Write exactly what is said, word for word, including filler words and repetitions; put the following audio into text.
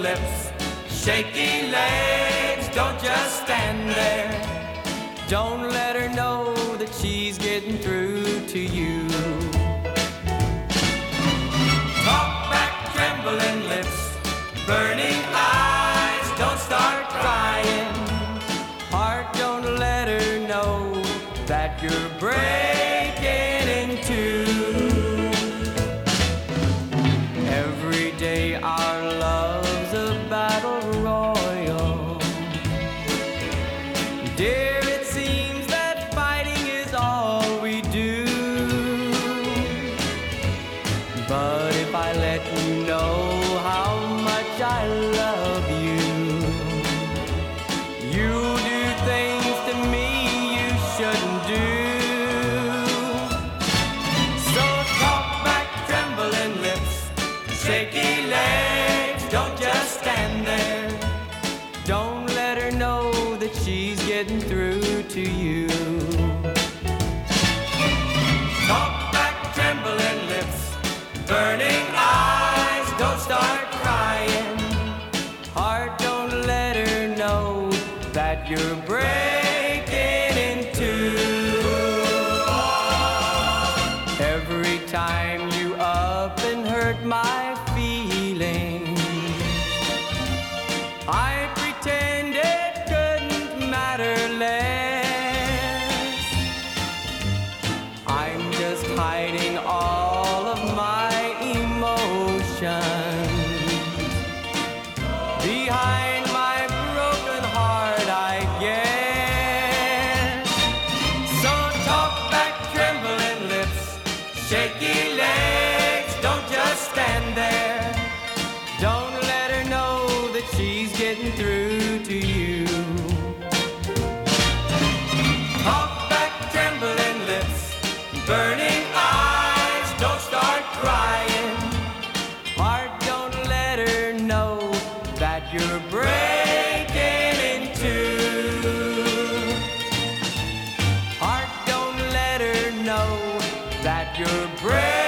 lips, shaky legs, don't just stand there. Don't let her know that she's getting through to you. Talk back, trembling lips, burning eyes, don't start crying. Heart, don't let her know that you're breaking in two. Every day our love's a battle royal. Dear, it seems that fighting is all we do. But if I let you know how much I love you, you'll do things to me you shouldn't do. So talk back, trembling lips, shaky legs, don't just stand there. Don't let her know that she's getting through to you. Talk back, trembling lips, burning eyes, don't start crying. Heart, don't let her know that you're breaking in two. Every time you up and hurt my feelings, I pretend it couldn't matter less. I'm just hiding all of my emotions behind my broken heart, I guess. So talk back, trembling lips, shaky legs, don't just stand there. Don't let her know that she's getting through to you. Talk back, trembling lips, burning eyes, don't start crying. Heart, don't let her know that you're breaking in two. Heart, don't let her know that you're breaking